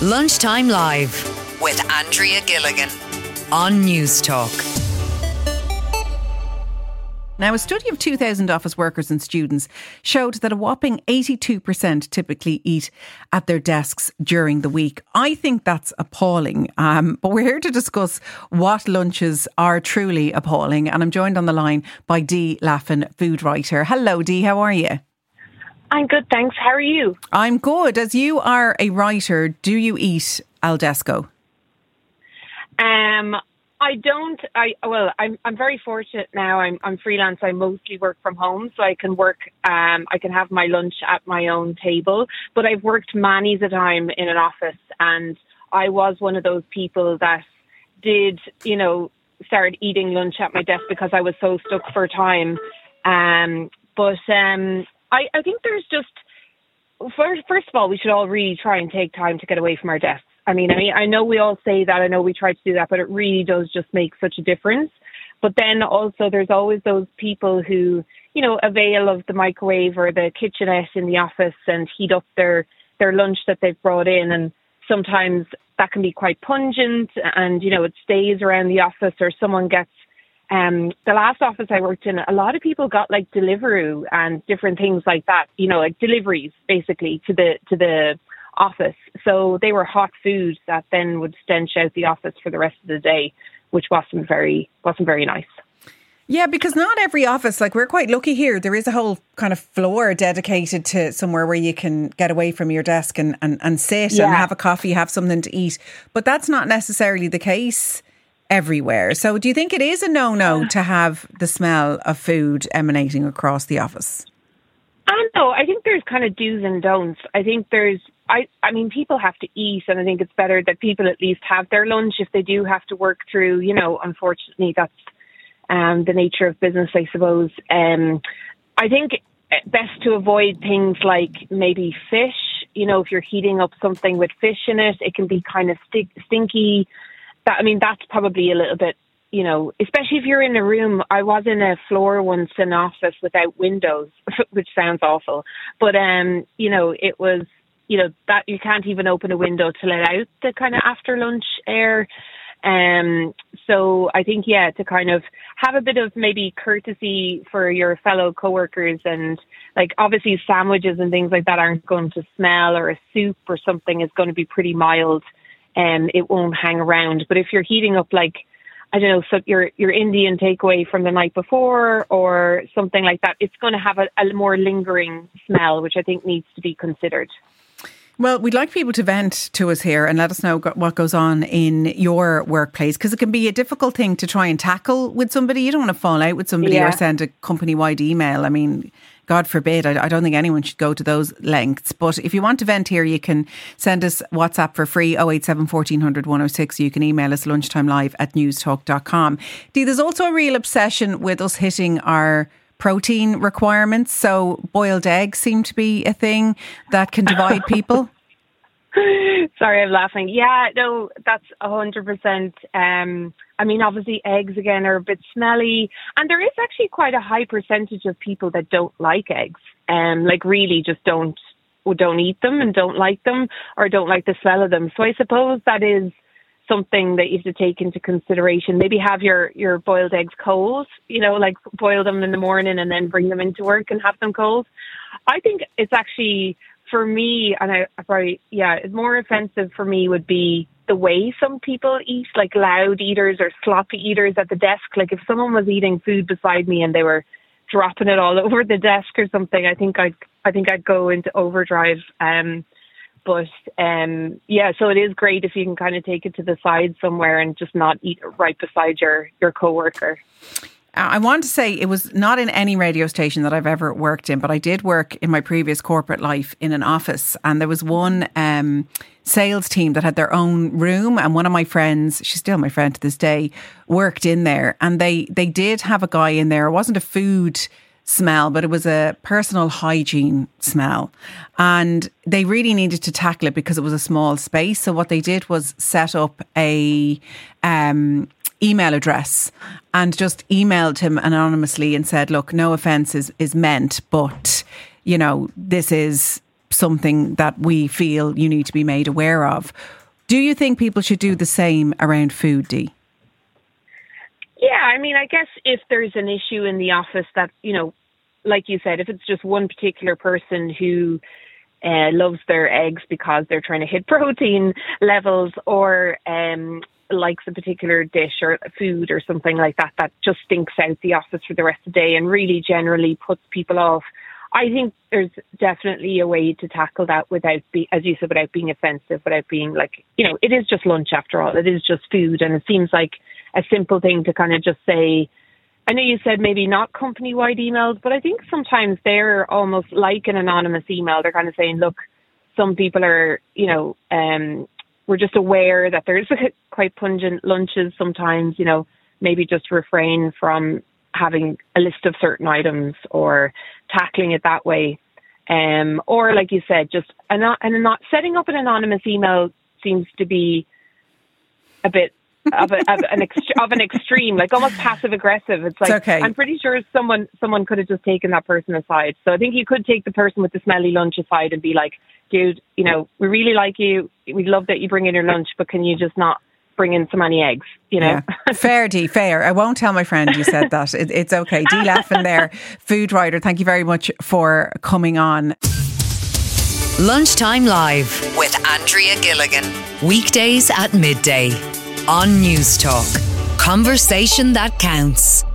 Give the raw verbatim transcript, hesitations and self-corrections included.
Lunchtime Live with Andrea Gilligan on News Talk. Now, a study of two thousand office workers and students showed that a whopping eighty-two percent typically eat at their desks during the week. I think that's appalling, um, but we're here to discuss what lunches are truly appalling. And I'm joined on the line by Dee Laffan, food writer. Hello, Dee, how are you? I'm good, thanks. How are you? I'm good. As you are a writer, do you eat al desco? Um, I don't. I well, I'm I'm very fortunate now. I'm I'm freelance. I mostly work from home, so I can work. Um, I can have my lunch at my own table. But I've worked many's a time in an office, and I was one of those people that did, you know, started eating lunch at my desk because I was so stuck for time. Um, but um. I, I think there's just, first, first of all, we should all really try and take time to get away from our desks. I mean, I mean, I know we all say that, I know we try to do that, but it really does just make such a difference. But then also there's always those people who, you know, avail of the microwave or the kitchenette in the office and heat up their, their lunch that they've brought in. And sometimes that can be quite pungent and, you know, it stays around the office, or someone gets Um, the last office I worked in, a lot of people got like Deliveroo and different things like that, you know, like deliveries basically to the to the office. So they were hot food that then would stench out the office for the rest of the day, which wasn't very wasn't very nice. Yeah, because not every office, like we're quite lucky here, there is a whole kind of floor dedicated to somewhere where you can get away from your desk and, and, and sit yeah. and have a coffee, have something to eat. But that's not necessarily the case everywhere. So do you think it is a no-no to have the smell of food emanating across the office? I don't know. I think there's kind of do's and don'ts. I think there's, I, I mean, people have to eat, and I think it's better that people at least have their lunch if they do have to work through, you know, unfortunately that's um, the nature of business, I suppose. Um, I think best to avoid things like maybe fish. You know, if you're heating up something with fish in it, it can be kind of sti- stinky. That, I mean, that's probably a little bit, you know, especially if you're in a room. I was in a floor once in an office without windows, which sounds awful. But, um, you know, it was, you know, that you can't even open a window to let out the kind of after lunch air. Um, so I think, yeah, to kind of have a bit of maybe courtesy for your fellow coworkers, and like obviously sandwiches and things like that aren't going to smell, or a soup or something is going to be pretty mild. And um, it won't hang around. But if you're heating up, like, I don't know, so your your Indian takeaway from the night before or something like that, it's going to have a, a more lingering smell, which I think needs to be considered. Well, we'd like people to vent to us here and let us know what goes on in your workplace, because it can be a difficult thing to try and tackle with somebody. You don't want to fall out with somebody yeah. or send a company-wide email. I mean, God forbid, I, I don't think anyone should go to those lengths. But if you want to vent here, you can send us WhatsApp for free, oh eight seven, fourteen hundred, one oh six. You can email us lunchtimelive at newstalk dot com. Dee, there's also a real obsession with us hitting our protein requirements. So boiled eggs seem to be a thing that can divide people. Sorry, I'm laughing. Yeah, no, that's one hundred percent. Um, I mean, obviously eggs, again, are a bit smelly. And there is actually quite a high percentage of people that don't like eggs. Um, like really just don't don't eat them and don't like them, or don't like the smell of them. So I suppose that is something that you have to take into consideration. Maybe have your, your boiled eggs cold, you know, like boil them in the morning and then bring them into work and have them cold. I think it's actually, for me, and I, I probably, yeah, it's more offensive for me would be the way some people eat, like loud eaters or sloppy eaters at the desk. Like if someone was eating food beside me and they were dropping it all over the desk or something, I think I'd, I think I'd go into overdrive. Um, But um, yeah, so it is great if you can kind of take it to the side somewhere and just not eat it right beside your, your coworker. I want to say it was not in any radio station that I've ever worked in, but I did work in my previous corporate life in an office, and there was one um, sales team that had their own room, and one of my friends, she's still my friend to this day, worked in there, and they, they did have a guy in there. It wasn't a food smell, but it was a personal hygiene smell, and they really needed to tackle it because it was a small space. So what they did was set up a um, email address and just emailed him anonymously and said, look, no offence is, is meant, but you know, this is something that we feel you need to be made aware of. Do you think people should do the same around food, Dee? Yeah, I mean, I guess if there's an issue in the office that, you know, like you said, if it's just one particular person who uh, loves their eggs because they're trying to hit protein levels, or um, likes a particular dish or food or something like that, that just stinks out the office for the rest of the day and really generally puts people off, I think there's definitely a way to tackle that without, be, as you said, without being offensive, without being like, you know, it is just lunch after all. It is just food. And it seems like a simple thing to kind of just say. I know you said maybe not company-wide emails, but I think sometimes they're almost like an anonymous email. They're kind of saying, look, some people are, you know, um, we're just aware that there's quite pungent lunches sometimes, you know, maybe just refrain from having a list of certain items or tackling it that way. Um, or like you said, just an, an, not setting up an anonymous email seems to be a bit of, a, of an ext- of an extreme, like almost passive aggressive. It's like, it's okay. I'm pretty sure someone someone could have just taken that person aside. So I think you could take the person with the smelly lunch aside and be like, dude, you know, we really like you. We love that you bring in your lunch, but can you just not bring in so many eggs, you know? Yeah. Fair, Dee, fair. I won't tell my friend you said that. It, it's okay. Dee Laffan there, food writer. Thank you very much for coming on. Lunchtime Live with Andrea Gilligan. Weekdays at midday on News Talk. Conversation that counts.